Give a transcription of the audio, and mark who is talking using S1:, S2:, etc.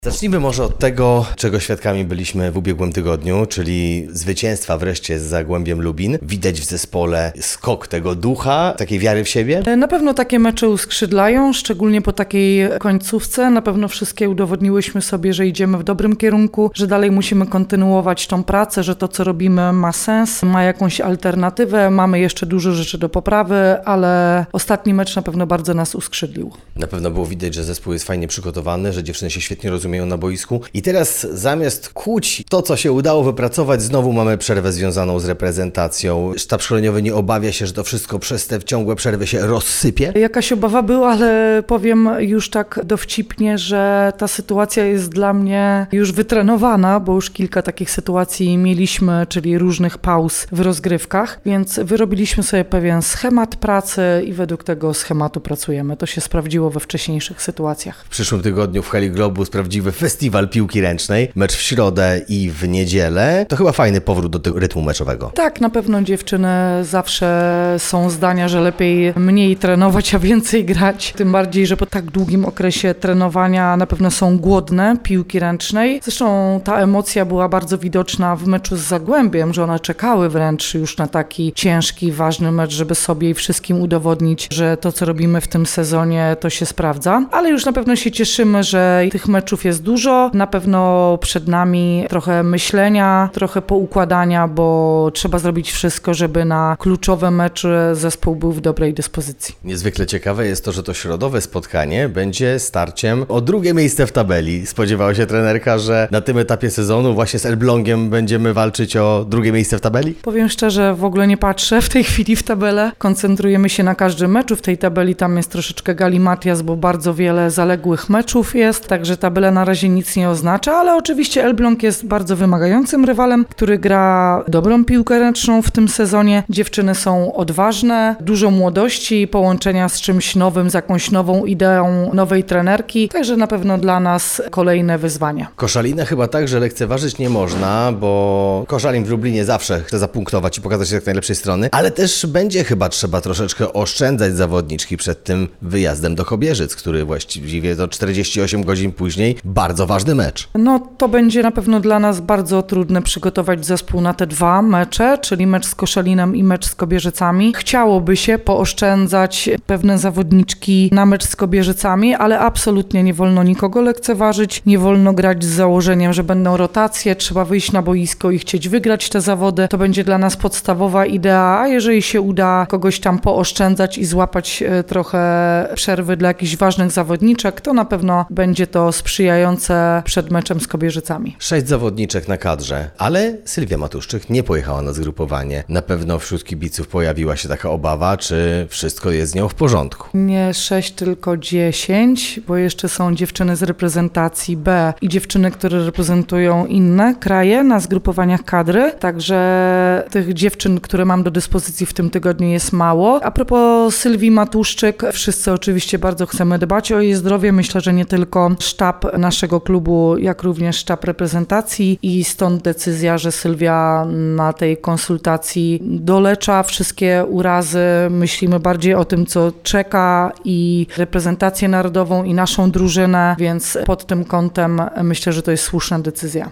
S1: Zacznijmy może od tego, czego świadkami byliśmy w ubiegłym tygodniu, czyli zwycięstwa wreszcie z Zagłębiem Lubin. Widać w zespole skok tego ducha, takiej wiary w siebie.
S2: Na pewno takie mecze uskrzydlają, szczególnie po takiej końcówce. Na pewno wszystkie udowodniłyśmy sobie, że idziemy w dobrym kierunku, że dalej musimy kontynuować tą pracę, że to, co robimy, ma sens, ma jakąś alternatywę. Mamy jeszcze dużo rzeczy do poprawy, ale ostatni mecz na pewno bardzo nas uskrzydlił.
S1: Na pewno było widać, że zespół jest fajnie przygotowany, że dziewczyny się świetnie rozumieją na boisku. I teraz zamiast kuć to, co się udało wypracować, znowu mamy przerwę związaną z reprezentacją. Sztab szkoleniowy nie obawia się, że to wszystko przez te ciągłe przerwy się rozsypie?
S2: Jakaś obawa była, ale powiem już tak dowcipnie, że ta sytuacja jest dla mnie już wytrenowana, bo już kilka takich sytuacji mieliśmy, czyli różnych pauz w rozgrywkach, więc wyrobiliśmy sobie pewien schemat pracy i według tego schematu pracujemy. To się sprawdziło we wcześniejszych sytuacjach.
S1: W przyszłym tygodniu w Heli Globus prawdziwy festiwal piłki ręcznej, mecz w środę i w niedzielę. To chyba fajny powrót do tego rytmu meczowego.
S2: Tak, na pewno dziewczyny zawsze są zdania, że lepiej mniej trenować, a więcej grać. Tym bardziej, że po tak długim okresie trenowania na pewno są głodne piłki ręcznej. Zresztą ta emocja była bardzo widoczna w meczu z Zagłębiem, że one czekały wręcz już na taki ciężki, ważny mecz, żeby sobie i wszystkim udowodnić, że to, co robimy w tym sezonie, to się sprawdza. Ale już na pewno się cieszymy, że tych meczów jest dużo. Na pewno przed nami trochę myślenia, trochę poukładania, bo trzeba zrobić wszystko, żeby na kluczowe mecze zespół był w dobrej dyspozycji.
S1: Niezwykle ciekawe jest to, że to środowe spotkanie będzie starciem o drugie miejsce w tabeli. Spodziewała się trenerka, że na tym etapie sezonu właśnie z Elblągiem będziemy walczyć o drugie miejsce w tabeli?
S2: Powiem szczerze, w ogóle nie patrzę w tej chwili w tabelę. Koncentrujemy się na każdym meczu. W tej tabeli tam jest troszeczkę galimatias, bo bardzo wiele zaległych meczów jest, także tabela na razie nic nie oznacza, ale oczywiście Elbląg jest bardzo wymagającym rywalem, który gra dobrą piłkę ręczną w tym sezonie. Dziewczyny są odważne, dużo młodości, połączenia z czymś nowym, z jakąś nową ideą nowej trenerki, także na pewno dla nas kolejne wyzwanie.
S1: Koszalina chyba tak, że lekceważyć nie można, bo Koszalin w Lublinie zawsze chce zapunktować i pokazać się jak najlepszej strony, ale też będzie chyba trzeba troszeczkę oszczędzać zawodniczki przed tym wyjazdem do Kobierzyc, który właściwie to 48 godzin później bardzo ważny mecz.
S2: No to będzie na pewno dla nas bardzo trudne przygotować zespół na te dwa mecze, czyli mecz z Koszalinem i mecz z Kobierzycami. Chciałoby się pooszczędzać pewne zawodniczki na mecz z Kobierzycami, ale absolutnie nie wolno nikogo lekceważyć, nie wolno grać z założeniem, że będą rotacje, trzeba wyjść na boisko i chcieć wygrać te zawody. To będzie dla nas podstawowa idea, a jeżeli się uda kogoś tam pooszczędzać i złapać trochę przerwy dla jakichś ważnych zawodniczek, to na pewno będzie to sprzyjające przed meczem z Kobierzycami.
S1: 6 zawodniczek na kadrze, ale Sylwia Matuszczyk nie pojechała na zgrupowanie. Na pewno wśród kibiców pojawiła się taka obawa, czy wszystko jest z nią w porządku.
S2: Nie 6, tylko 10, bo jeszcze są dziewczyny z reprezentacji B i dziewczyny, które reprezentują inne kraje na zgrupowaniach kadry, także tych dziewczyn, które mam do dyspozycji w tym tygodniu jest mało. A propos Sylwii Matuszczyk, wszyscy oczywiście bardzo chcemy dbać o jej zdrowie. Myślę, że nie tylko sztab naszego klubu, jak również sztab reprezentacji i stąd decyzja, że Sylwia na tej konsultacji dolecza wszystkie urazy. Myślimy bardziej o tym, co czeka i reprezentację narodową i naszą drużynę, więc pod tym kątem myślę, że to jest słuszna decyzja.